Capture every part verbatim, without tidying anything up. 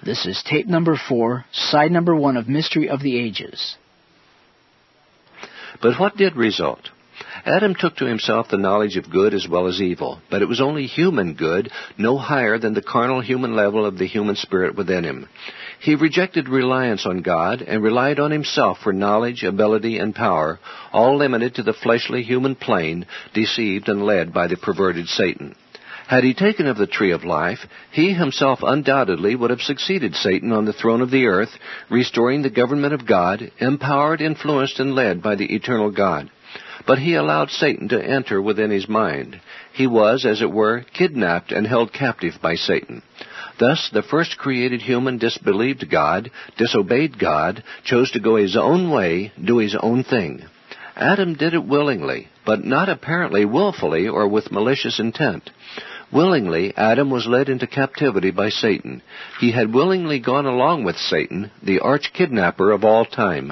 This is tape number four, side number one of Mystery of the Ages. But what did result? Adam took to himself the knowledge of good as well as evil, but it was only human good, no higher than the carnal human level of the human spirit within him. He rejected reliance on God and relied on himself for knowledge, ability, and power, all limited to the fleshly human plane, deceived and led by the perverted Satan. Had he taken of the tree of life, he himself undoubtedly would have succeeded Satan on the throne of the earth, restoring the government of God, empowered, influenced, and led by the eternal God. But he allowed Satan to enter within his mind. He was, as it were, kidnapped and held captive by Satan. Thus, the first created human disbelieved God, disobeyed God, chose to go his own way, do his own thing. Adam did it willingly, but not apparently willfully or with malicious intent. Willingly, Adam was led into captivity by Satan. He had willingly gone along with Satan, the arch-kidnapper of all time.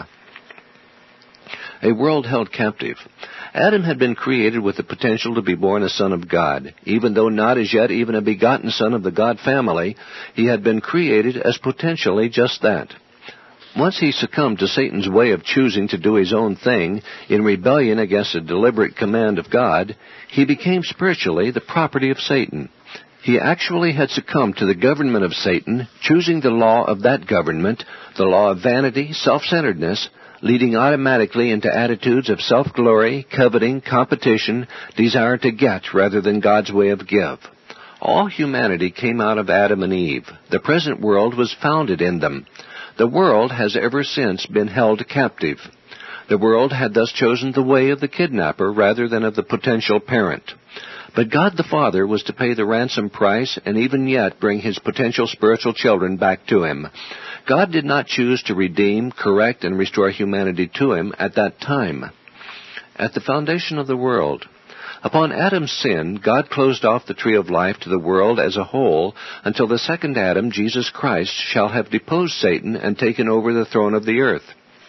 A world held captive. Adam had been created with the potential to be born a son of God. Even though not as yet even a begotten son of the God family, he had been created as potentially just that. Once he succumbed to Satan's way of choosing to do his own thing, in rebellion against the deliberate command of God, he became spiritually the property of Satan. He actually had succumbed to the government of Satan, choosing the law of that government, the law of vanity, self-centeredness, leading automatically into attitudes of self-glory, coveting, competition, desire to get rather than God's way of give. All humanity came out of Adam and Eve. The present world was founded in them. The world has ever since been held captive. The world had thus chosen the way of the kidnapper rather than of the potential parent. But God the Father was to pay the ransom price and even yet bring his potential spiritual children back to him. God did not choose to redeem, correct, and restore humanity to him at that time. At the foundation of the world, upon Adam's sin, God closed off the tree of life to the world as a whole until the second Adam, Jesus Christ, shall have deposed Satan and taken over the throne of the earth.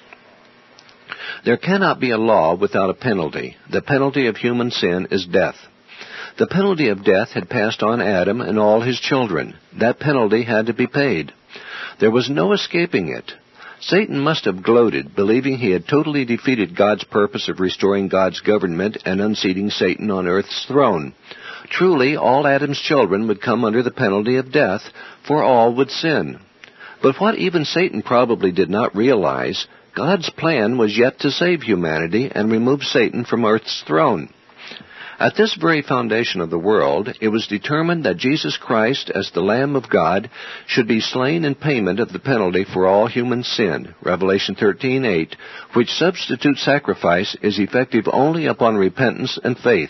There cannot be a law without a penalty. The penalty of human sin is death. The penalty of death had passed on Adam and all his children. That penalty had to be paid. There was no escaping it. Satan must have gloated, believing he had totally defeated God's purpose of restoring God's government and unseating Satan on earth's throne. Truly, all Adam's children would come under the penalty of death, for all would sin. But what even Satan probably did not realize, God's plan was yet to save humanity and remove Satan from earth's throne. At this very foundation of the world, it was determined that Jesus Christ, as the Lamb of God, should be slain in payment of the penalty for all human sin, Revelation thirteen eight, which substitute sacrifice is effective only upon repentance and faith.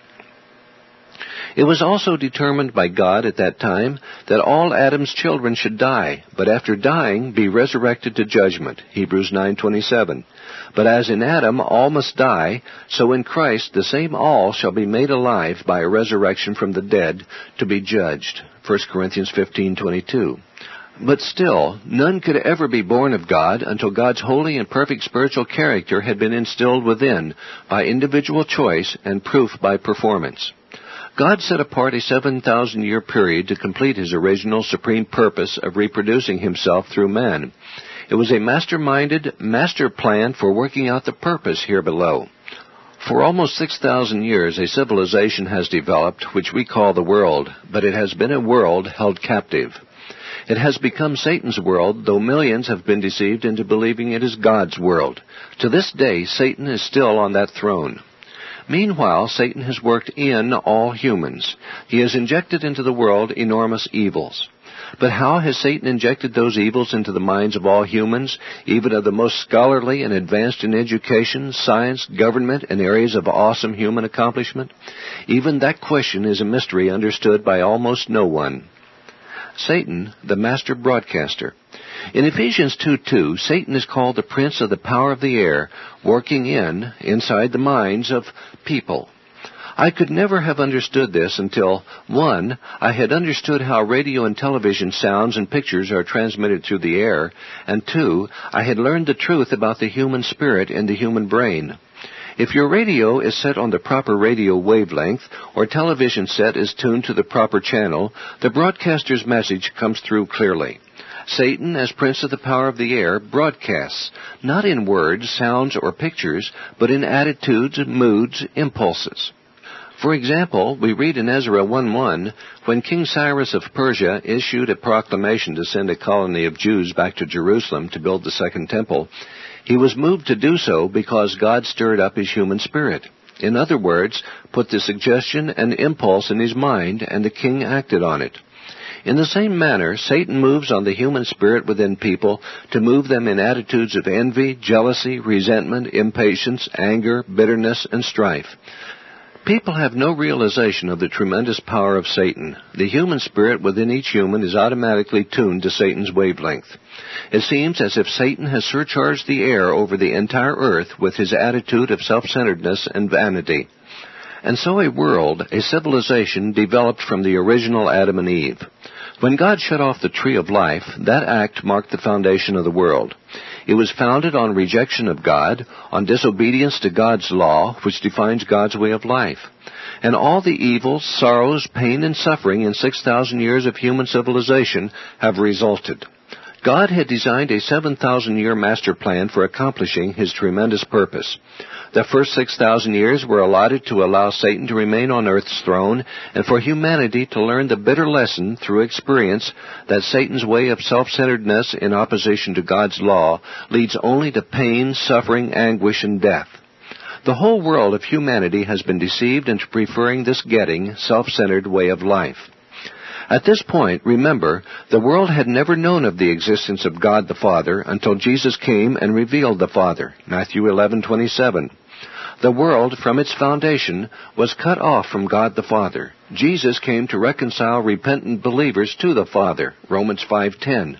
It was also determined by God at that time that all Adam's children should die, but after dying be resurrected to judgment, Hebrews nine twenty-seven. But as in Adam all must die, so in Christ the same all shall be made alive by a resurrection from the dead to be judged, First Corinthians fifteen twenty-two. But still, none could ever be born of God until God's holy and perfect spiritual character had been instilled within by individual choice and proof by performance. God set apart a seven thousand year period to complete his original supreme purpose of reproducing himself through man. It was a master-minded, master plan for working out the purpose here below. For almost six thousand years, a civilization has developed, which we call the world, but it has been a world held captive. It has become Satan's world, though millions have been deceived into believing it is God's world. To this day, Satan is still on that throne. Meanwhile, Satan has worked in all humans. He has injected into the world enormous evils. But how has Satan injected those evils into the minds of all humans, even of the most scholarly and advanced in education, science, government, and areas of awesome human accomplishment? Even that question is a mystery understood by almost no one. Satan, the master broadcaster. In Ephesians two two, Satan is called the prince of the power of the air, working in, inside the minds of people. I could never have understood this until, one, I had understood how radio and television sounds and pictures are transmitted through the air, and two, I had learned the truth about the human spirit and the human brain. If your radio is set on the proper radio wavelength, or television set is tuned to the proper channel, the broadcaster's message comes through clearly. Satan, as prince of the power of the air, broadcasts, not in words, sounds, or pictures, but in attitudes, moods, impulses. For example, we read in Ezra one one, when King Cyrus of Persia issued a proclamation to send a colony of Jews back to Jerusalem to build the Second Temple, he was moved to do so because God stirred up his human spirit. In other words, put the suggestion and impulse in his mind, and the king acted on it. In the same manner, Satan moves on the human spirit within people to move them in attitudes of envy, jealousy, resentment, impatience, anger, bitterness, and strife. People have no realization of the tremendous power of Satan. The human spirit within each human is automatically tuned to Satan's wavelength. It seems as if Satan has surcharged the air over the entire earth with his attitude of self-centeredness and vanity. And so a world, a civilization, developed from the original Adam and Eve. When God shut off the tree of life, that act marked the foundation of the world. It was founded on rejection of God, on disobedience to God's law, which defines God's way of life. And all the evils, sorrows, pain, and suffering in six thousand years of human civilization have resulted. God had designed a seven thousand year master plan for accomplishing his tremendous purpose. The first six thousand years were allotted to allow Satan to remain on earth's throne and for humanity to learn the bitter lesson through experience that Satan's way of self-centeredness in opposition to God's law leads only to pain, suffering, anguish, and death. The whole world of humanity has been deceived into preferring this getting, self-centered way of life. At this point, remember, the world had never known of the existence of God the Father until Jesus came and revealed the Father, Matthew eleven twenty-seven. The world, from its foundation, was cut off from God the Father. Jesus came to reconcile repentant believers to the Father, Romans five ten.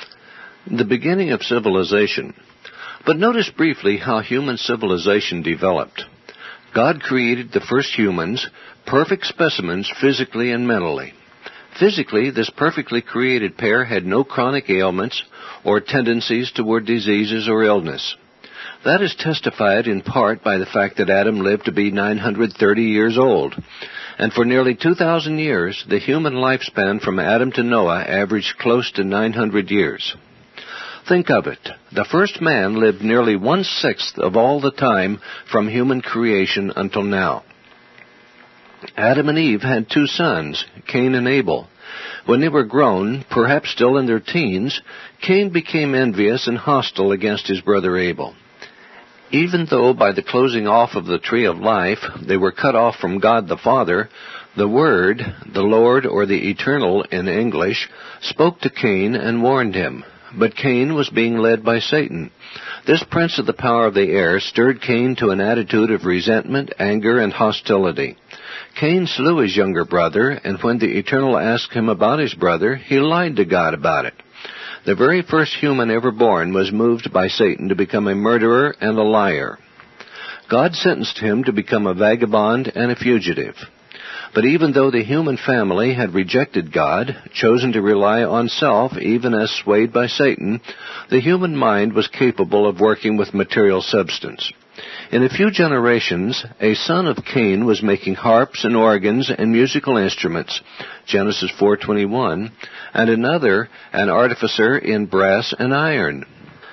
The beginning of civilization. But notice briefly how human civilization developed. God created the first humans, perfect specimens physically and mentally. Physically, this perfectly created pair had no chronic ailments or tendencies toward diseases or illness. That is testified in part by the fact that Adam lived to be nine hundred thirty years old. And for nearly two thousand years, the human lifespan from Adam to Noah averaged close to nine hundred years. Think of it. The first man lived nearly one-sixth of all the time from human creation until now. Adam and Eve had two sons, Cain and Abel. When they were grown, perhaps still in their teens, Cain became envious and hostile against his brother Abel. Even though by the closing off of the tree of life they were cut off from God the Father, the Word, the Lord or the Eternal in English, spoke to Cain and warned him. But Cain was being led by Satan. This prince of the power of the air stirred Cain to an attitude of resentment, anger, and hostility. Cain slew his younger brother, and when the Eternal asked him about his brother, he lied to God about it. The very first human ever born was moved by Satan to become a murderer and a liar. God sentenced him to become a vagabond and a fugitive. But even though the human family had rejected God, chosen to rely on self, even as swayed by Satan, the human mind was capable of working with material substance. In a few generations, a son of Cain was making harps and organs and musical instruments, Genesis four twenty-one, and another an artificer in brass and iron.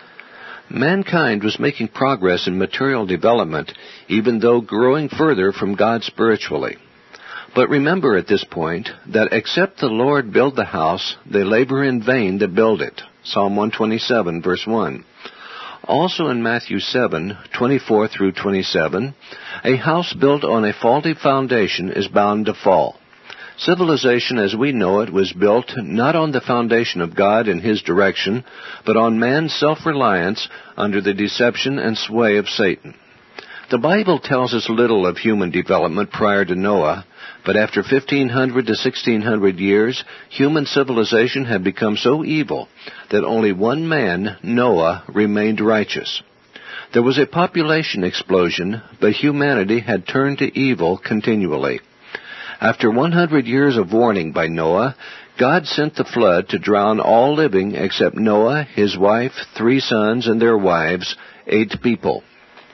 Mankind was making progress in material development, even though growing further from God spiritually. But remember at this point that except the Lord build the house, they labor in vain that build it, Psalm one twenty-seven, verse one. Also in Matthew seven, twenty-four through twenty-seven, a house built on a faulty foundation is bound to fall. Civilization as we know it was built not on the foundation of God and His direction, but on man's self-reliance under the deception and sway of Satan. The Bible tells us little of human development prior to Noah, but after fifteen hundred to sixteen hundred years, human civilization had become so evil that only one man, Noah, remained righteous. There was a population explosion, but humanity had turned to evil continually. After one hundred years of warning by Noah, God sent the flood to drown all living except Noah, his wife, three sons, and their wives, eight people.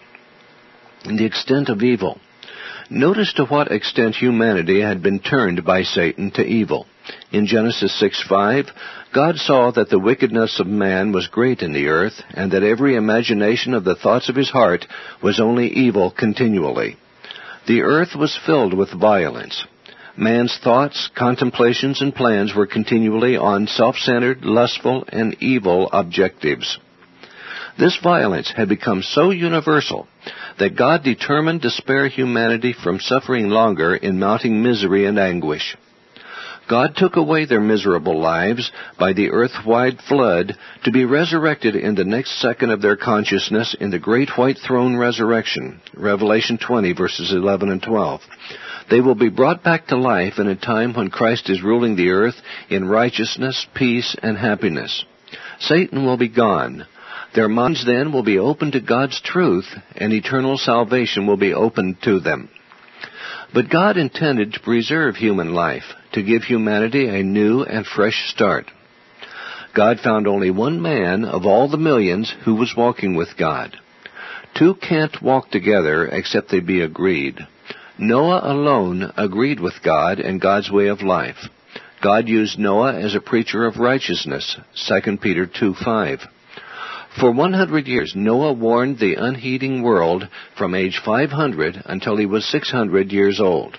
The extent of evil. Notice to what extent humanity had been turned by Satan to evil. In Genesis six five, God saw that the wickedness of man was great in the earth, and that every imagination of the thoughts of his heart was only evil continually. The earth was filled with violence. Man's thoughts, contemplations, and plans were continually on self-centered, lustful, and evil objectives. This violence had become so universal that God determined to spare humanity from suffering longer in mounting misery and anguish. God took away their miserable lives by the earth-wide flood to be resurrected in the next second of their consciousness in the great white throne resurrection, Revelation twenty, verses eleven and twelve. They will be brought back to life in a time when Christ is ruling the earth in righteousness, peace, and happiness. Satan will be gone. Their minds then will be open to God's truth, and eternal salvation will be opened to them. But God intended to preserve human life, to give humanity a new and fresh start. God found only one man of all the millions who was walking with God. Two can't walk together except they be agreed. Noah alone agreed with God and God's way of life. God used Noah as a preacher of righteousness, Second Peter two five. For one hundred years, Noah warned the unheeding world from age five hundred until he was six hundred years old.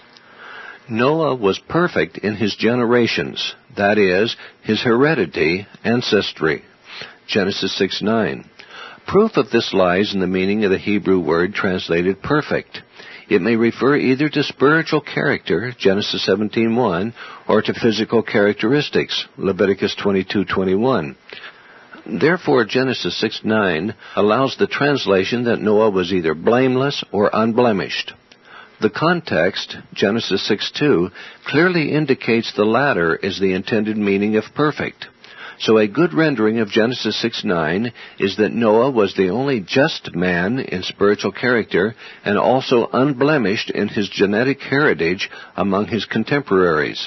Noah was perfect in his generations, that is, his heredity, ancestry. Genesis six nine. Proof of this lies in the meaning of the Hebrew word translated perfect. It may refer either to spiritual character, Genesis seventeen one, or to physical characteristics, Leviticus twenty-two twenty-one. Therefore, Genesis six nine allows the translation that Noah was either blameless or unblemished. The context, Genesis six two, clearly indicates the latter is the intended meaning of perfect. So a good rendering of Genesis six nine is that Noah was the only just man in spiritual character and also unblemished in his genetic heritage among his contemporaries.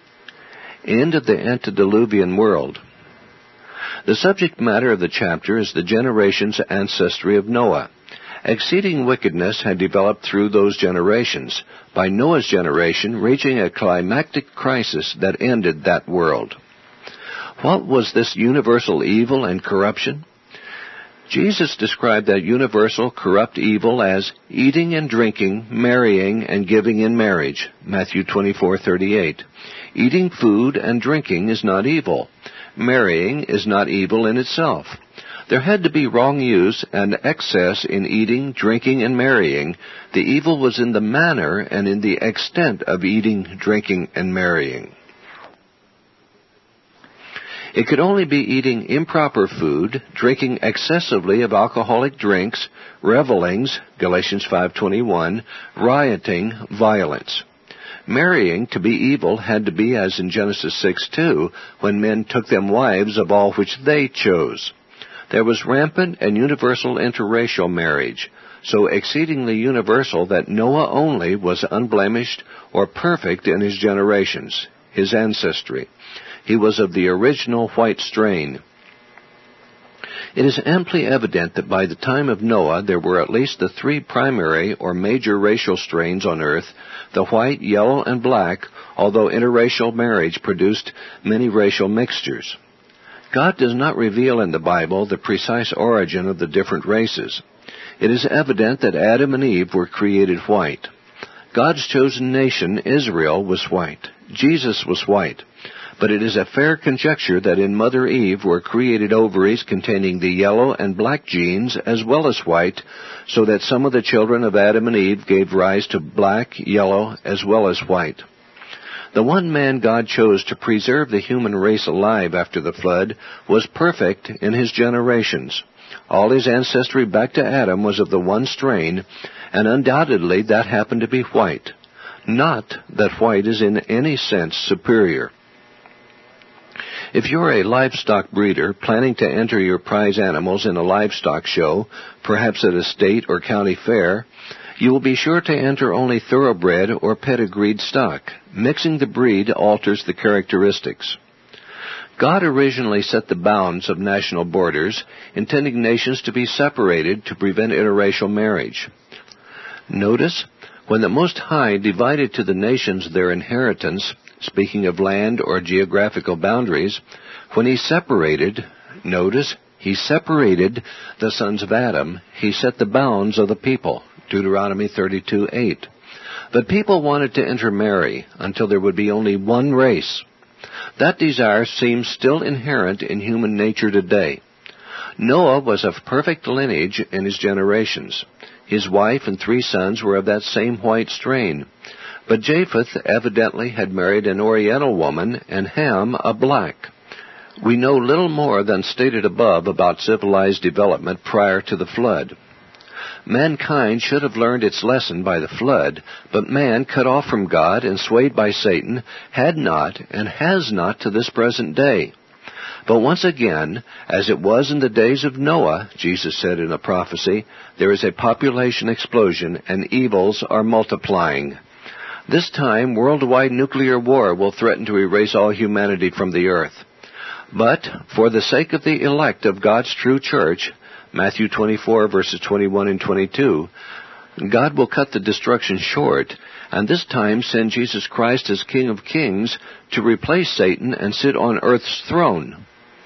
End of the antediluvian world. The subject matter of the chapter is the generations' ancestry of Noah. Exceeding wickedness had developed through those generations, by Noah's generation reaching a climactic crisis that ended that world. What was this universal evil and corruption? Jesus described that universal corrupt evil as eating and drinking, marrying and giving in marriage, Matthew twenty-four thirty-eight. Eating food and drinking is not evil. Marrying is not evil in itself. There had to be wrong use and excess in eating, drinking, and marrying. The evil was in the manner and in the extent of eating, drinking, and marrying. It could only be eating improper food, drinking excessively of alcoholic drinks, revelings, Galatians five twenty-one, rioting, violence. Marrying to be evil had to be as in Genesis six two, when men took them wives of all which they chose. There was rampant and universal interracial marriage, so exceedingly universal that Noah only was unblemished or perfect in his generations, his ancestry. He was of the original white strain. It is amply evident that by the time of Noah there were at least the three primary or major racial strains on earth, the white, yellow, and black, although interracial marriage produced many racial mixtures. God does not reveal in the Bible the precise origin of the different races. It is evident that Adam and Eve were created white. God's chosen nation, Israel, was white. Jesus was white. But it is a fair conjecture that in Mother Eve were created ovaries containing the yellow and black genes as well as white, so that some of the children of Adam and Eve gave rise to black, yellow, as well as white. The one man God chose to preserve the human race alive after the flood was perfect in his generations. All his ancestry back to Adam was of the one strain, and undoubtedly that happened to be white. Not that white is in any sense superior. If you're a livestock breeder planning to enter your prize animals in a livestock show, perhaps at a state or county fair, you will be sure to enter only thoroughbred or pedigreed stock. Mixing the breed alters the characteristics. God originally set the bounds of national borders, intending nations to be separated to prevent interracial marriage. Notice, when the Most High divided to the nations their inheritance, speaking of land or geographical boundaries, when he separated, notice, he separated the sons of Adam, he set the bounds of the people, Deuteronomy thirty-two eight. But people wanted to intermarry until there would be only one race. That desire seems still inherent in human nature today. Noah was of perfect lineage in his generations. His wife and three sons were of that same white strain. But Japheth evidently had married an Oriental woman and Ham a black. We know little more than stated above about civilized development prior to the flood. Mankind should have learned its lesson by the flood, but man, cut off from God and swayed by Satan, had not and has not to this present day. But once again, as it was in the days of Noah, Jesus said in a prophecy, there is a population explosion and evils are multiplying. This time, worldwide nuclear war will threaten to erase all humanity from the earth. But, for the sake of the elect of God's true church, Matthew twenty-four, verses twenty-one and twenty-two, God will cut the destruction short, and this time send Jesus Christ as King of Kings to replace Satan and sit on earth's throne.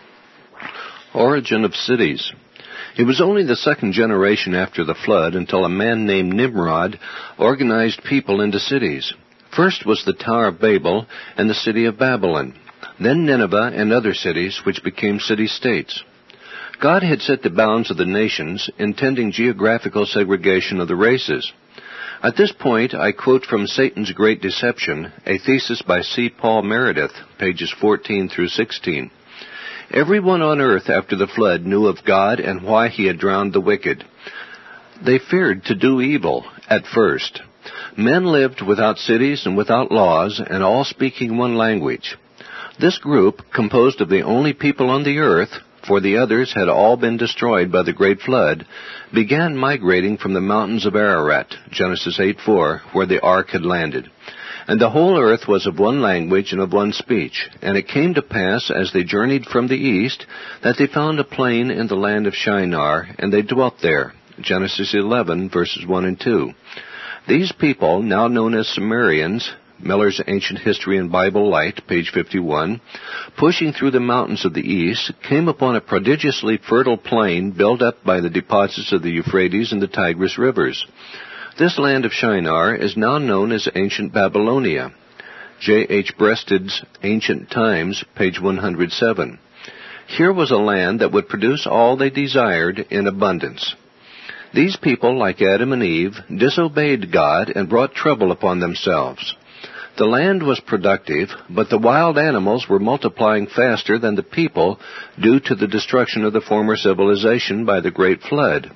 Origin of cities. It was only the second generation after the flood until a man named Nimrod organized people into cities. First was the Tower of Babel and the city of Babylon, then Nineveh and other cities which became city-states. God had set the bounds of the nations, intending geographical segregation of the races. At this point, I quote from Satan's Great Deception, a thesis by C. Paul Meredith, pages fourteen through sixteen. Everyone on earth after the flood knew of God and why he had drowned the wicked. They feared to do evil at first. Men lived without cities and without laws, and all speaking one language. This group, composed of the only people on the earth, for the others had all been destroyed by the great flood, began migrating from the mountains of Ararat, Genesis eight four, where the ark had landed. And the whole earth was of one language and of one speech. And it came to pass, as they journeyed from the east, that they found a plain in the land of Shinar, and they dwelt there, Genesis eleven, verses one and two. These people, now known as Sumerians, Miller's Ancient History and Bible Light, page fifty-one, pushing through the mountains of the east, came upon a prodigiously fertile plain built up by the deposits of the Euphrates and the Tigris rivers. This land of Shinar is now known as ancient Babylonia. J H Breasted's Ancient Times, page one hundred seven. Here was a land that would produce all they desired in abundance. These people, like Adam and Eve, disobeyed God and brought trouble upon themselves. The land was productive, but the wild animals were multiplying faster than the people due to the destruction of the former civilization by the great flood.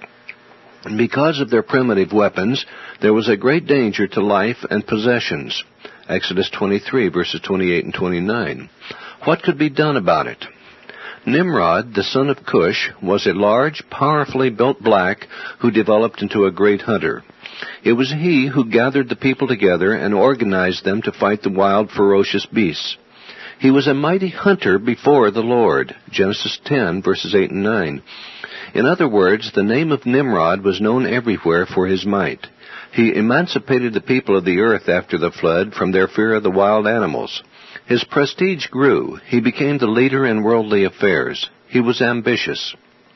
And because of their primitive weapons, there was a great danger to life and possessions. Exodus twenty-three, verses twenty-eight and twenty-nine. What could be done about it? Nimrod, the son of Cush, was a large, powerfully built black who developed into a great hunter. It was he who gathered the people together and organized them to fight the wild, ferocious beasts. He was a mighty hunter before the Lord. Genesis ten, verses eight and nine. In other words, the name of Nimrod was known everywhere for his might. He emancipated the people of the earth after the flood from their fear of the wild animals. His prestige grew. He became the leader in worldly affairs. He was ambitious.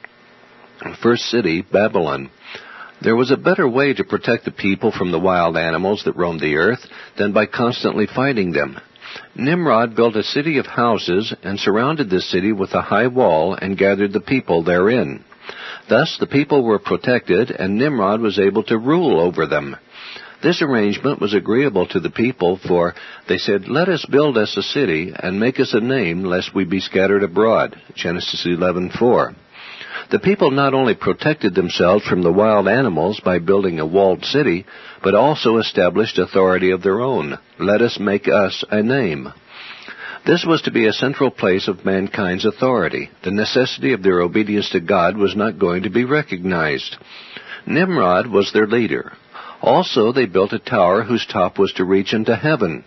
First city, Babylon. There was a better way to protect the people from the wild animals that roamed the earth than by constantly fighting them. Nimrod built a city of houses and surrounded this city with a high wall and gathered the people therein. Thus the people were protected, and Nimrod was able to rule over them. This arrangement was agreeable to the people, for they said, "Let us build us a city, and make us a name, lest we be scattered abroad." Genesis eleven four. The people not only protected themselves from the wild animals by building a walled city, but also established authority of their own. Let us make us a name. This was to be a central place of mankind's authority. The necessity of their obedience to God was not going to be recognized. Nimrod was their leader. Also, they built a tower whose top was to reach into heaven.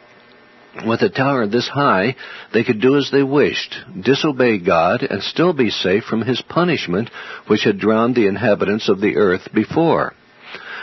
With a tower this high, they could do as they wished, disobey God, and still be safe from his punishment, which had drowned the inhabitants of the earth before.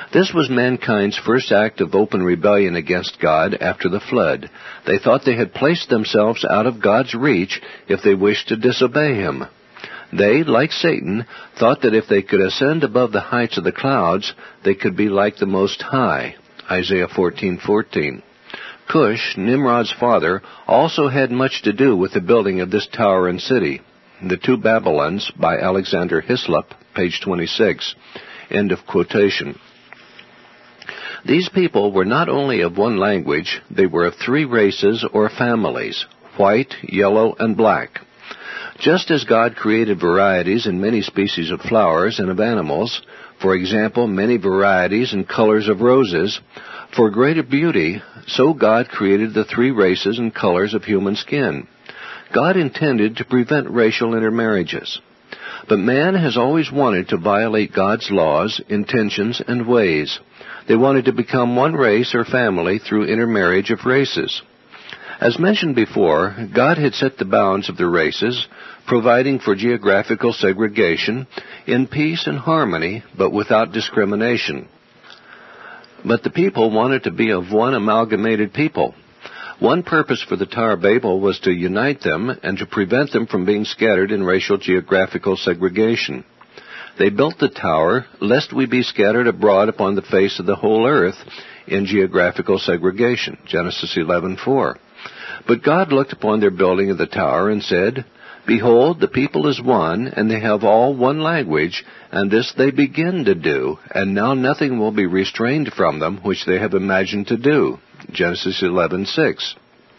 This was mankind's first act of open rebellion against God after the flood. They thought they had placed themselves out of God's reach if they wished to disobey Him. They, like Satan, thought that if they could ascend above the heights of the clouds, they could be like the Most High. Isaiah fourteen fourteen. Cush, Nimrod's father, also had much to do with the building of this tower and city. The Two Babylons, by Alexander Hislop, page twenty-six. End of quotation. These people were not only of one language, they were of three races or families, white, yellow, and black. Just as God created varieties in many species of flowers and of animals, for example, many varieties and colors of roses, for greater beauty, so God created the three races and colors of human skin. God intended to prevent racial intermarriages. But man has always wanted to violate God's laws, intentions, and ways. They wanted to become one race or family through intermarriage of races. As mentioned before, God had set the bounds of the races, providing for geographical segregation in peace and harmony, but without discrimination. But the people wanted to be of one amalgamated people. One purpose for the Tower of Babel was to unite them and to prevent them from being scattered in racial geographical segregation. They built the tower, lest we be scattered abroad upon the face of the whole earth in geographical segregation. Genesis eleven four. But God looked upon their building of the tower and said, Behold, the people is one, and they have all one language, and this they begin to do, and now nothing will be restrained from them which they have imagined to do. Genesis eleven six.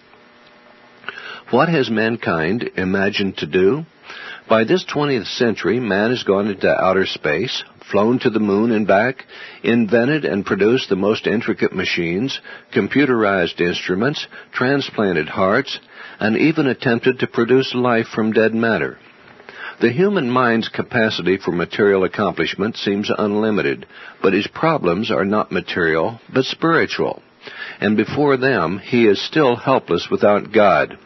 What has mankind imagined to do? By this twentieth century, man has gone into outer space, flown to the moon and back, invented and produced the most intricate machines, computerized instruments, transplanted hearts, and even attempted to produce life from dead matter. The human mind's capacity for material accomplishment seems unlimited, but his problems are not material, but spiritual. And before them, he is still helpless without God.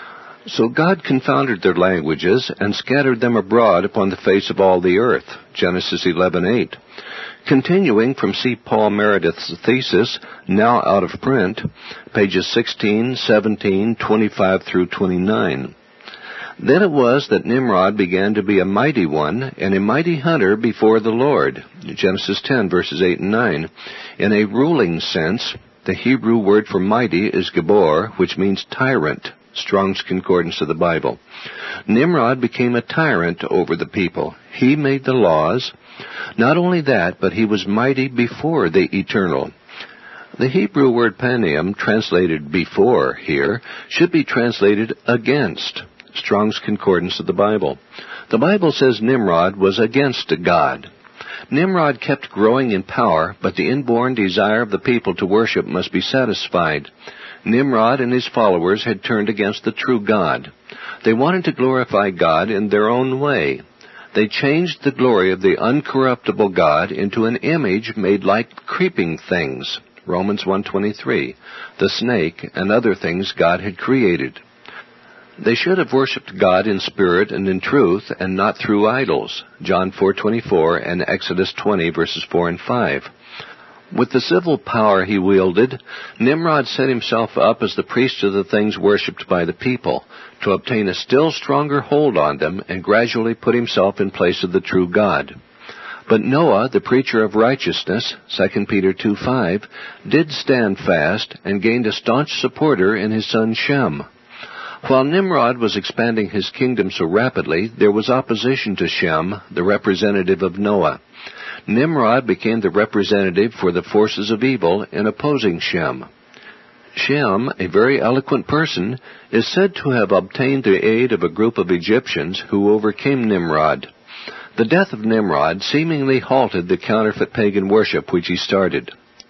So God confounded their languages and scattered them abroad upon the face of all the earth. Genesis eleven eight. Continuing from C. Paul Meredith's thesis, now out of print, pages sixteen, seventeen, twenty-five through twenty-nine. Then it was that Nimrod began to be a mighty one and a mighty hunter before the Lord. Genesis ten, verses eight and nine. In a ruling sense, the Hebrew word for mighty is Gabor, which means tyrant. Strong's Concordance of the Bible. Nimrod became a tyrant over the people. He made the laws. Not only that, but he was mighty before the Eternal. The Hebrew word paneum, translated before here, should be translated against. Strong's Concordance of the Bible. The Bible says Nimrod was against God. Nimrod kept growing in power, but the inborn desire of the people to worship must be satisfied. Nimrod and his followers had turned against the true God. They wanted to glorify God in their own way. They changed the glory of the uncorruptible God into an image made like creeping things. Romans one twenty-three, the snake and other things God had created. They should have worshipped God in spirit and in truth, and not through idols. John four twenty-four and Exodus twenty, verses four and five. With the civil power he wielded, Nimrod set himself up as the priest of the things worshipped by the people, to obtain a still stronger hold on them and gradually put himself in place of the true God. But Noah, the preacher of righteousness, Second Peter two five, did stand fast and gained a staunch supporter in his son Shem. While Nimrod was expanding his kingdom so rapidly, there was opposition to Shem, the representative of Noah. Nimrod became the representative for the forces of evil in opposing Shem. Shem, a very eloquent person, is said to have obtained the aid of a group of Egyptians who overcame Nimrod. The death of Nimrod seemingly halted the counterfeit pagan worship which he started.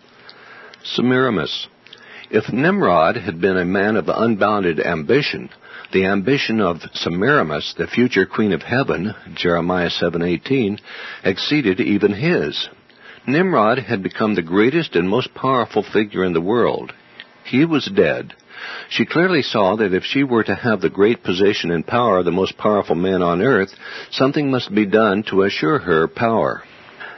Semiramis. If Nimrod had been a man of unbounded ambition, the ambition of Semiramis, the future queen of heaven, Jeremiah seven eighteen, exceeded even his. Nimrod had become the greatest and most powerful figure in the world. He was dead. She clearly saw that if she were to have the great position and power of the most powerful man on earth, something must be done to assure her power.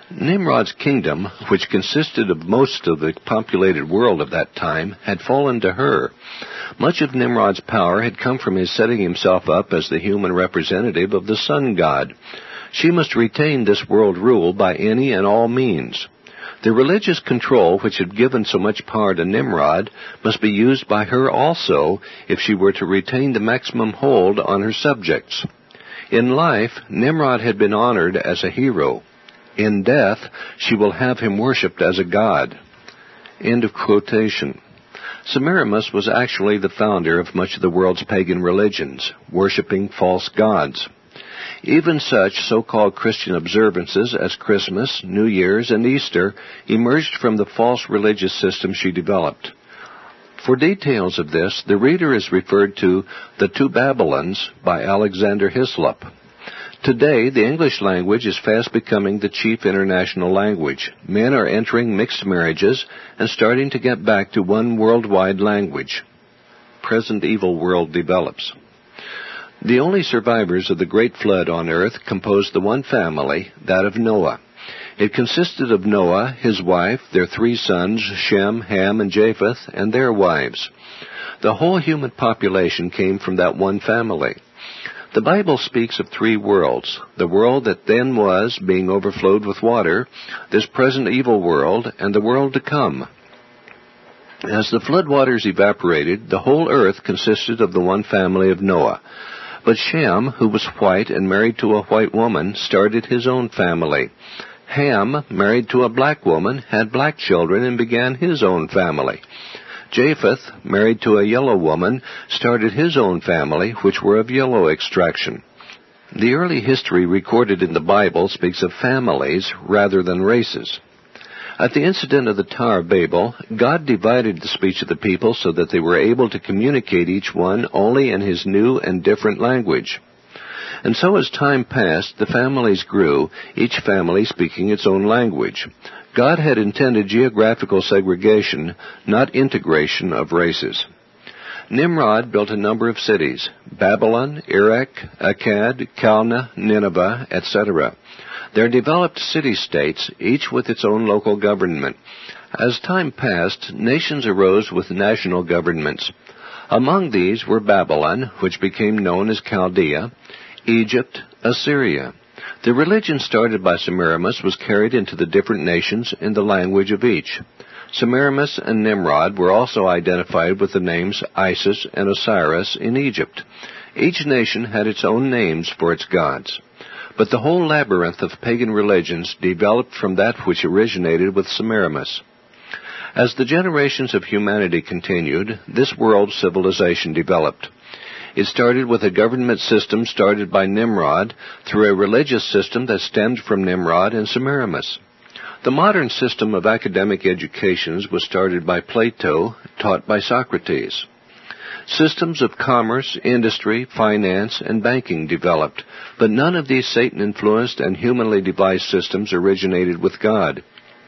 Nimrod's kingdom, which consisted of most of the populated world of that time, had fallen to her. Much of Nimrod's power had come from his setting himself up as the human representative of the sun god. She must retain this world rule by any and all means. The religious control which had given so much power to Nimrod must be used by her also if she were to retain the maximum hold on her subjects. In life, Nimrod had been honored as a hero. In death, she will have him worshipped as a god. End of quotation. Semiramis was actually the founder of much of the world's pagan religions, worshipping false gods. Even such so-called Christian observances as Christmas, New Year's, and Easter emerged from the false religious system she developed. For details of this, the reader is referred to The Two Babylons by Alexander Hislop. Today, the English language is fast becoming the chief international language. Men are entering mixed marriages and starting to get back to one worldwide language. Present evil world develops. The only survivors of the great flood on earth composed the one family, that of Noah. It consisted of Noah, his wife, their three sons, Shem, Ham, and Japheth, and their wives. The whole human population came from that one family. The Bible speaks of three worlds, the world that then was, being overflowed with water, this present evil world, and the world to come. As the flood waters evaporated, the whole earth consisted of the one family of Noah. But Shem, who was white and married to a white woman, started his own family. Ham, married to a black woman, had black children and began his own family. Japheth, married to a yellow woman, started his own family, which were of yellow extraction. The early history recorded in the Bible speaks of families rather than races. At the incident of the Tower of Babel, God divided the speech of the people so that they were able to communicate each one only in his new and different language. And so as time passed, the families grew, each family speaking its own language. God had intended geographical segregation, not integration of races. Nimrod built a number of cities: Babylon, Erech, Akkad, Calneh, Nineveh, et cetera. There developed city-states, each with its own local government. As time passed, nations arose with national governments. Among these were Babylon, which became known as Chaldea, Egypt, Assyria. The religion started by Semiramis was carried into the different nations in the language of each. Semiramis and Nimrod were also identified with the names Isis and Osiris in Egypt. Each nation had its own names for its gods. But the whole labyrinth of pagan religions developed from that which originated with Semiramis. As the generations of humanity continued, this world civilization developed. It started with a government system started by Nimrod through a religious system that stemmed from Nimrod and Semiramis. The modern system of academic educations was started by Plato, taught by Socrates. Systems of commerce, industry, finance, and banking developed, but none of these Satan-influenced and humanly devised systems originated with God.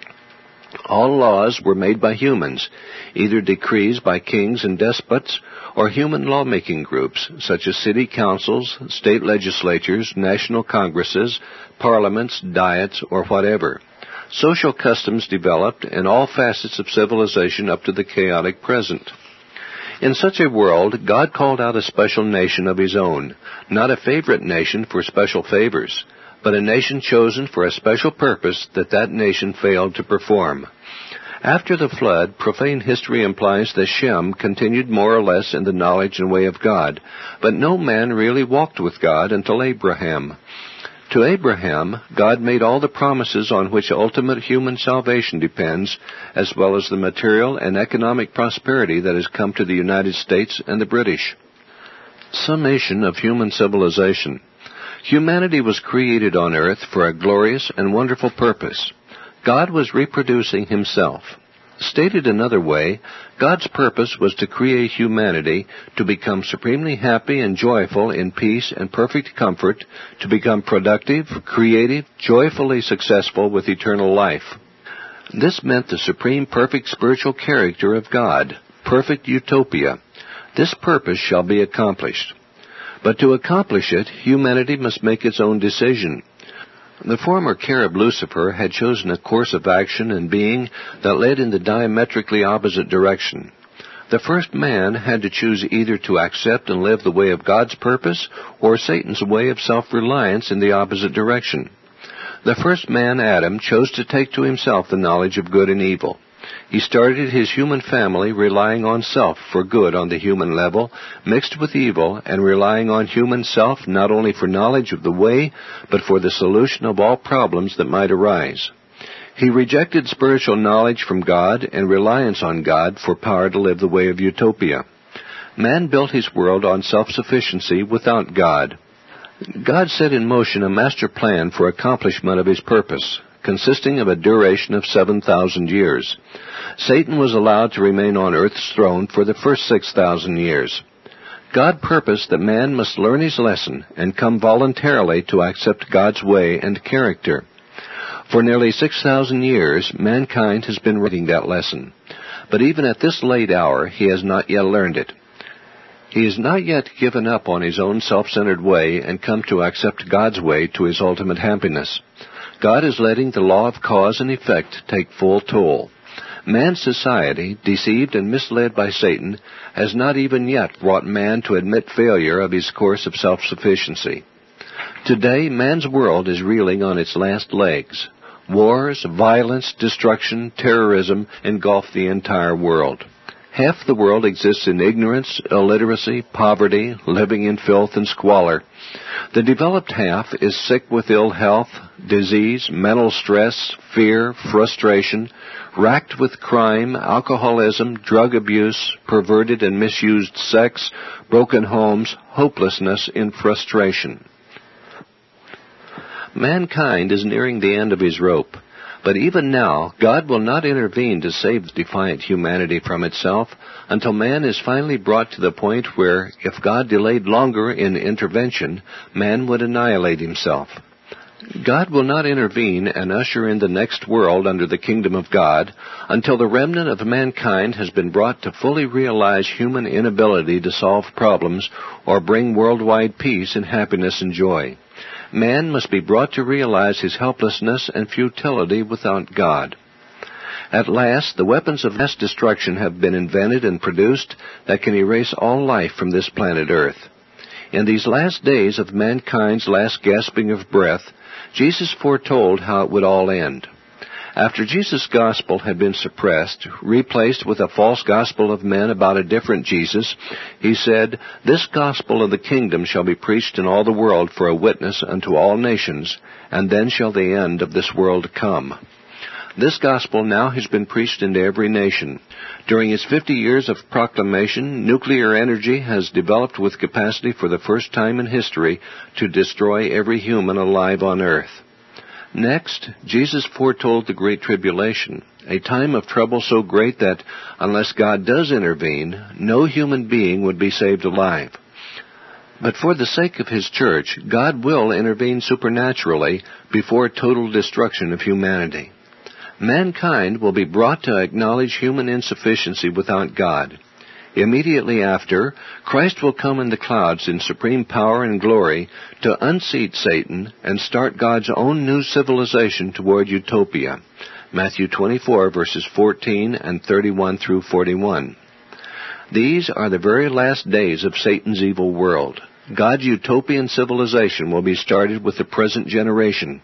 All laws were made by humans, either decrees by kings and despots, or human lawmaking groups, such as city councils, state legislatures, national congresses, parliaments, diets, or whatever. Social customs developed in all facets of civilization up to the chaotic present. In such a world, God called out a special nation of his own, not a favorite nation for special favors, but a nation chosen for a special purpose that that nation failed to perform. After the flood, profane history implies that Shem continued more or less in the knowledge and way of God, but no man really walked with God until Abraham. To Abraham, God made all the promises on which ultimate human salvation depends, as well as the material and economic prosperity that has come to the United States and the British. Summation of human civilization. Humanity was created on earth for a glorious and wonderful purpose. God was reproducing himself. Stated another way, God's purpose was to create humanity to become supremely happy and joyful in peace and perfect comfort, to become productive, creative, joyfully successful with eternal life. This meant the supreme perfect spiritual character of God, perfect utopia. This purpose shall be accomplished. But to accomplish it, humanity must make its own decision. The former cherub Lucifer had chosen a course of action and being that led in the diametrically opposite direction. The first man had to choose either to accept and live the way of God's purpose or Satan's way of self-reliance in the opposite direction. The first man, Adam, chose to take to himself the knowledge of good and evil. He started his human family relying on self for good on the human level, mixed with evil, and relying on human self not only for knowledge of the way, but for the solution of all problems that might arise. He rejected spiritual knowledge from God and reliance on God for power to live the way of utopia. Man built his world on self-sufficiency without God. God set in motion a master plan for accomplishment of his purpose, consisting of a duration of seven thousand years. Satan was allowed to remain on earth's throne for the first six thousand years. God purposed that man must learn his lesson and come voluntarily to accept God's way and character. For nearly six thousand years, mankind has been reading that lesson. But even at this late hour, he has not yet learned it. He has not yet given up on his own self-centered way and come to accept God's way to his ultimate happiness. God is letting the law of cause and effect take full toll. Man's society, deceived and misled by Satan, has not even yet brought man to admit failure of his course of self-sufficiency. Today, man's world is reeling on its last legs. Wars, violence, destruction, terrorism engulf the entire world. Half the world exists in ignorance, illiteracy, poverty, living in filth and squalor. The developed half is sick with ill health, disease, mental stress, fear, frustration, racked with crime, alcoholism, drug abuse, perverted and misused sex, broken homes, hopelessness in frustration. Mankind is nearing the end of his rope. But even now, God will not intervene to save defiant humanity from itself until man is finally brought to the point where, if God delayed longer in intervention, man would annihilate himself. God will not intervene and usher in the next world under the kingdom of God until the remnant of mankind has been brought to fully realize human inability to solve problems or bring worldwide peace and happiness and joy. Man must be brought to realize his helplessness and futility without God. At last, the weapons of mass destruction have been invented and produced that can erase all life from this planet Earth. In these last days of mankind's last gasping of breath, Jesus foretold how it would all end. After Jesus' gospel had been suppressed, replaced with a false gospel of men about a different Jesus, he said, "This gospel of the kingdom shall be preached in all the world for a witness unto all nations, and then shall the end of this world come." This gospel now has been preached into every nation. During its fifty years of proclamation, nuclear energy has developed with capacity for the first time in history to destroy every human alive on earth. Next, Jesus foretold the Great Tribulation, a time of trouble so great that, unless God does intervene, no human being would be saved alive. But for the sake of His church, God will intervene supernaturally before total destruction of humanity. Mankind will be brought to acknowledge human insufficiency without God. Immediately after, Christ will come in the clouds in supreme power and glory to unseat Satan and start God's own new civilization toward utopia. Matthew twenty-four, verses fourteen and thirty-one through forty-one. These are the very last days of Satan's evil world. God's utopian civilization will be started with the present generation.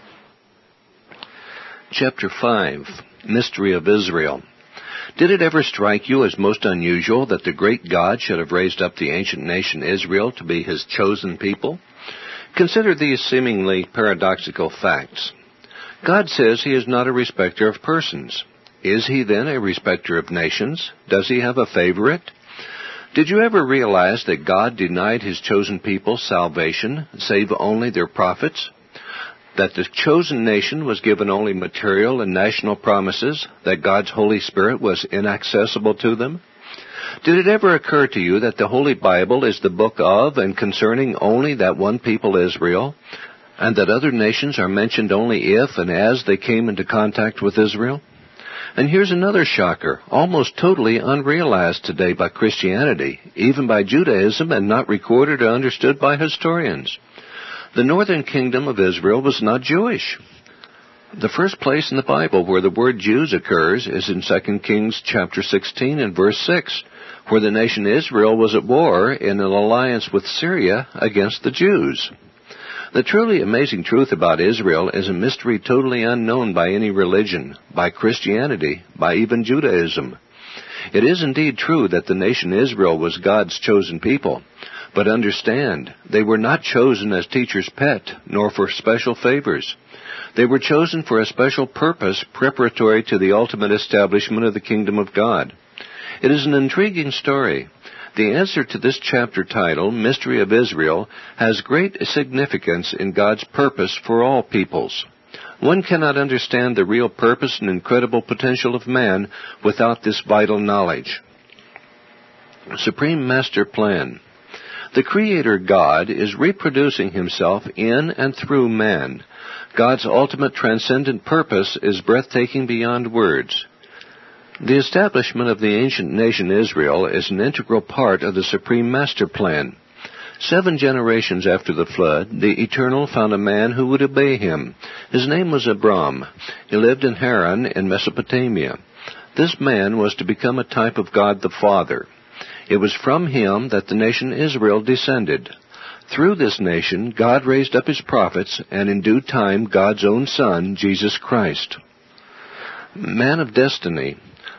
Chapter five, Mystery of Israel. Did it ever strike you as most unusual that the great God should have raised up the ancient nation Israel to be His chosen people? Consider these seemingly paradoxical facts. God says He is not a respecter of persons. Is He then a respecter of nations? Does He have a favorite? Did you ever realize that God denied His chosen people salvation, save only their prophets? That the chosen nation was given only material and national promises, that God's Holy Spirit was inaccessible to them? Did it ever occur to you that the Holy Bible is the book of and concerning only that one people Israel, and that other nations are mentioned only if and as they came into contact with Israel? And here's another shocker, almost totally unrealized today by Christianity, even by Judaism, and not recorded or understood by historians. The northern kingdom of Israel was not Jewish. The first place in the Bible where the word Jews occurs is in Second Kings chapter sixteen and verse six, where the nation Israel was at war in an alliance with Syria against the Jews. The truly amazing truth about Israel is a mystery totally unknown by any religion, by Christianity, by even Judaism. It is indeed true that the nation Israel was God's chosen people, but understand, they were not chosen as teacher's pet, nor for special favors. They were chosen for a special purpose preparatory to the ultimate establishment of the kingdom of God. It is an intriguing story. The answer to this chapter title, Mystery of Israel, has great significance in God's purpose for all peoples. One cannot understand the real purpose and incredible potential of man without this vital knowledge. Supreme Master Plan. The Creator God is reproducing Himself in and through man. God's ultimate transcendent purpose is breathtaking beyond words. The establishment of the ancient nation Israel is an integral part of the Supreme Master Plan. Seven generations after the flood, the Eternal found a man who would obey Him. His name was Abram. He lived in Haran in Mesopotamia. This man was to become a type of God the Father. It was from him that the nation Israel descended. Through this nation, God raised up His prophets, and in due time, God's own Son, Jesus Christ. Man of destiny.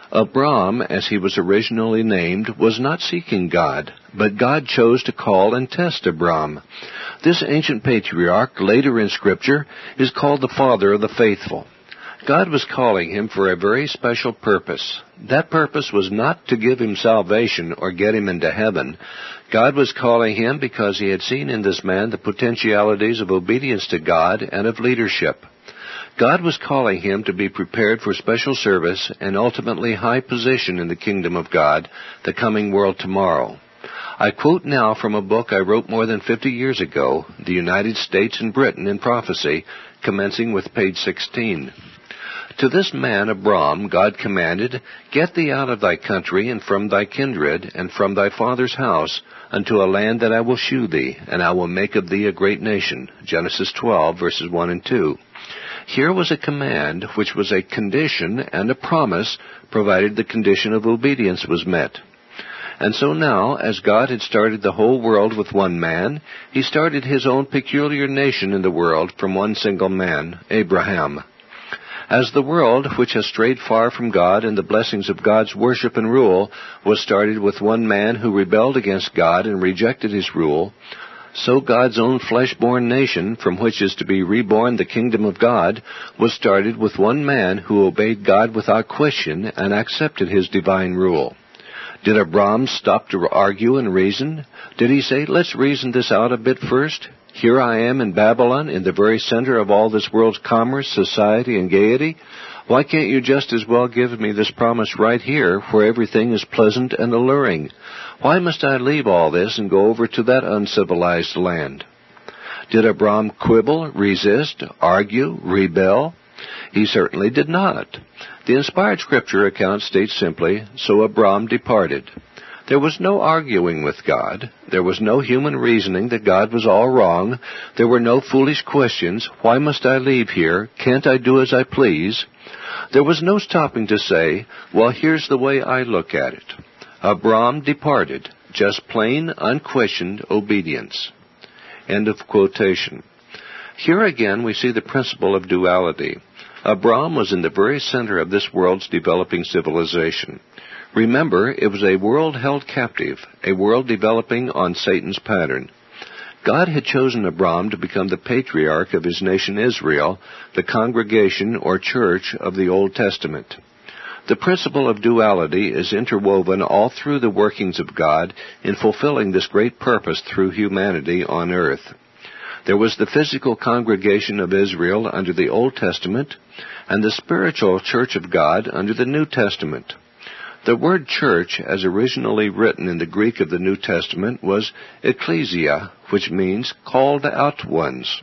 Abram, as he was originally named, was not seeking God, but God chose to call and test Abram. This ancient patriarch, later in Scripture, is called the father of the faithful. God was calling him for a very special purpose. That purpose was not to give him salvation or get him into heaven. God was calling him because He had seen in this man the potentialities of obedience to God and of leadership. God was calling him to be prepared for special service and ultimately high position in the kingdom of God, the coming world tomorrow. I quote now from a book I wrote more than fifty years ago, The United States and Britain in Prophecy, commencing with page sixteen. To this man, Abram, God commanded, Get thee out of thy country, and from thy kindred, and from thy father's house, unto a land that I will shew thee, and I will make of thee a great nation. Genesis twelve, verses one and two. Here was a command which was a condition and a promise, provided the condition of obedience was met. And so now, as God had started the whole world with one man, He started His own peculiar nation in the world from one single man, Abraham. As the world, which has strayed far from God and the blessings of God's worship and rule, was started with one man who rebelled against God and rejected His rule, so God's own flesh-born nation, from which is to be reborn the kingdom of God, was started with one man who obeyed God without question and accepted His divine rule. Did Abram stop to argue and reason? Did he say, let's reason this out a bit first? Here I am in Babylon, in the very center of all this world's commerce, society, and gaiety. Why can't you just as well give me this promise right here, where everything is pleasant and alluring? Why must I leave all this and go over to that uncivilized land? Did Abram quibble, resist, argue, rebel? He certainly did not. The inspired Scripture account states simply, So Abram departed. There was no arguing with God. There was no human reasoning that God was all wrong. There were no foolish questions. Why must I leave here? Can't I do as I please? There was no stopping to say, well, here's the way I look at it. Abram departed. Just plain, unquestioned obedience. End of quotation. Here again we see the principle of duality. Abram was in the very center of this world's developing civilization. Remember, it was a world held captive, a world developing on Satan's pattern. God had chosen Abram to become the patriarch of His nation Israel, the congregation or church of the Old Testament. The principle of duality is interwoven all through the workings of God in fulfilling this great purpose through humanity on earth. There was the physical congregation of Israel under the Old Testament and the spiritual church of God under the New Testament. The word church, as originally written in the Greek of the New Testament, was ecclesia, which means called out ones.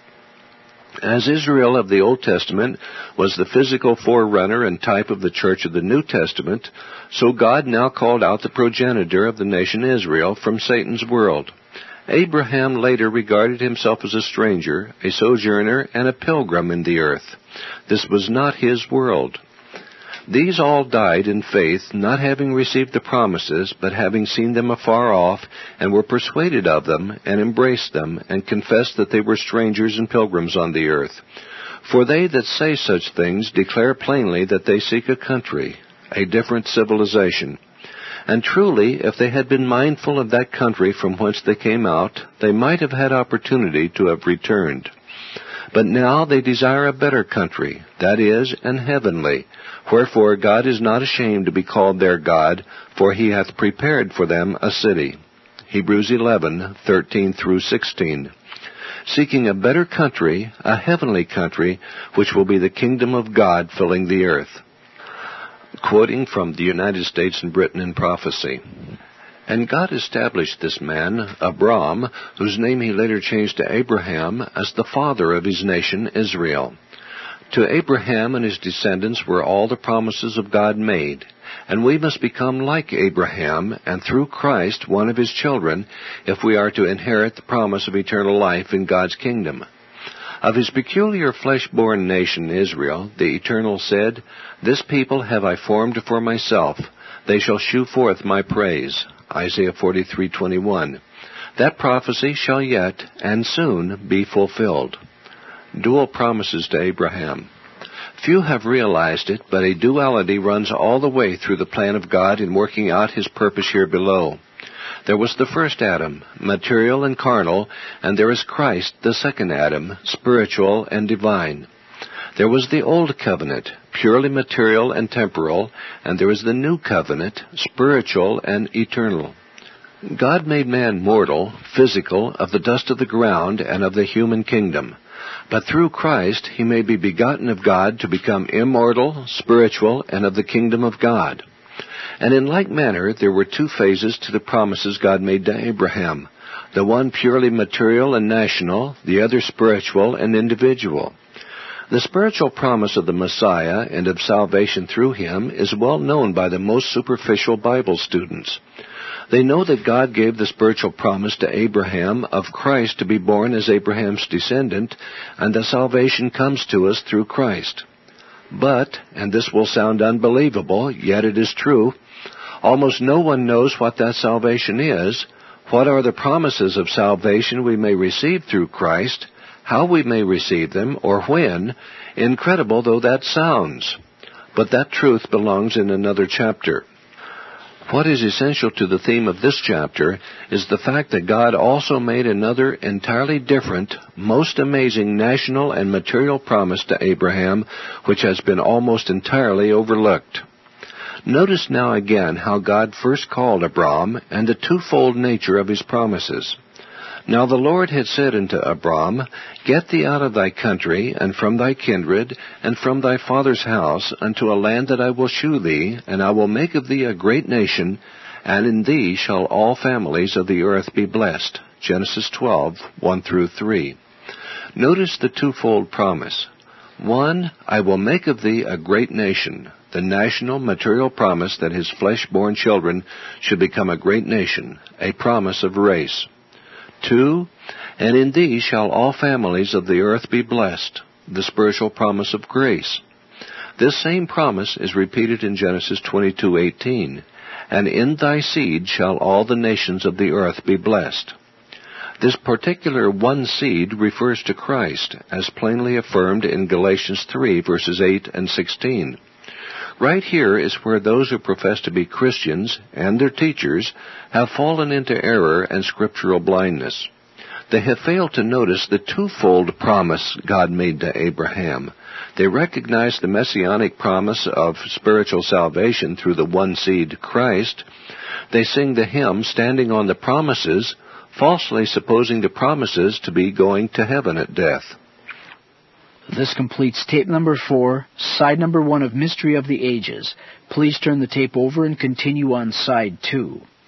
As Israel of the Old Testament was the physical forerunner and type of the church of the New Testament, so God now called out the progenitor of the nation Israel from Satan's world. Abraham later regarded himself as a stranger, a sojourner, and a pilgrim in the earth. This was not his world. These all died in faith, not having received the promises, but having seen them afar off, and were persuaded of them, and embraced them, and confessed that they were strangers and pilgrims on the earth. For they that say such things declare plainly that they seek a country, a different civilization. And truly, if they had been mindful of that country from whence they came out, they might have had opportunity to have returned. But now they desire a better country, that is, an heavenly. Wherefore God is not ashamed to be called their God, for he hath prepared for them a city. Hebrews eleven, thirteen through sixteen. Seeking a better country, a heavenly country, which will be the kingdom of God filling the earth. Quoting from the United States and Britain in Prophecy. And God established this man, Abram, whose name he later changed to Abraham, as the father of his nation, Israel. To Abraham and his descendants were all the promises of God made, and we must become like Abraham, and through Christ, one of his children, if we are to inherit the promise of eternal life in God's kingdom. Of his peculiar flesh-born nation, Israel, the Eternal said, This people have I formed for myself. They shall shew forth my praise. Isaiah forty-three twenty-one. That prophecy shall yet, and soon, be fulfilled. Dual promises to Abraham. Few have realized it, but a duality runs all the way through the plan of God in working out his purpose here below. There was the first Adam, material and carnal, and there is Christ, the second Adam, spiritual and divine. There was the old covenant, purely material and temporal, and there is the new covenant, spiritual and eternal. God made man mortal, physical, of the dust of the ground and of the human kingdom. But through Christ he may be begotten of God to become immortal, spiritual, and of the kingdom of God. And in like manner there were two phases to the promises God made to Abraham, the one purely material and national, the other spiritual and individual. The spiritual promise of the Messiah and of salvation through him is well known by the most superficial Bible students. They know that God gave the spiritual promise to Abraham of Christ to be born as Abraham's descendant, and that salvation comes to us through Christ. But, and this will sound unbelievable, yet it is true, almost no one knows what that salvation is, what are the promises of salvation we may receive through Christ, how we may receive them, or when, incredible though that sounds. But that truth belongs in another chapter. What is essential to the theme of this chapter is the fact that God also made another entirely different, most amazing national and material promise to Abraham, which has been almost entirely overlooked. Notice now again how God first called Abram and the twofold nature of his promises. Now the Lord had said unto Abram, Get thee out of thy country, and from thy kindred, and from thy father's house, unto a land that I will shew thee, and I will make of thee a great nation, and in thee shall all families of the earth be blessed. Genesis twelve, one through three. Notice the twofold promise. One, I will make of thee a great nation, the national material promise that his flesh-born children should become a great nation, a promise of race. Two, and in thee shall all families of the earth be blessed, the spiritual promise of grace. This same promise is repeated in Genesis twenty-two eighteen, and in thy seed shall all the nations of the earth be blessed. This particular one seed refers to Christ, as plainly affirmed in Galatians three, verses eight and sixteen. Right here is where those who profess to be Christians and their teachers have fallen into error and scriptural blindness. They have failed to notice the twofold promise God made to Abraham. They recognize the messianic promise of spiritual salvation through the one seed, Christ. They sing the hymn, Standing on the Promises, falsely supposing the promises to be going to heaven at death. This completes tape number four, side number one of Mystery of the Ages. Please turn the tape over and continue on side two.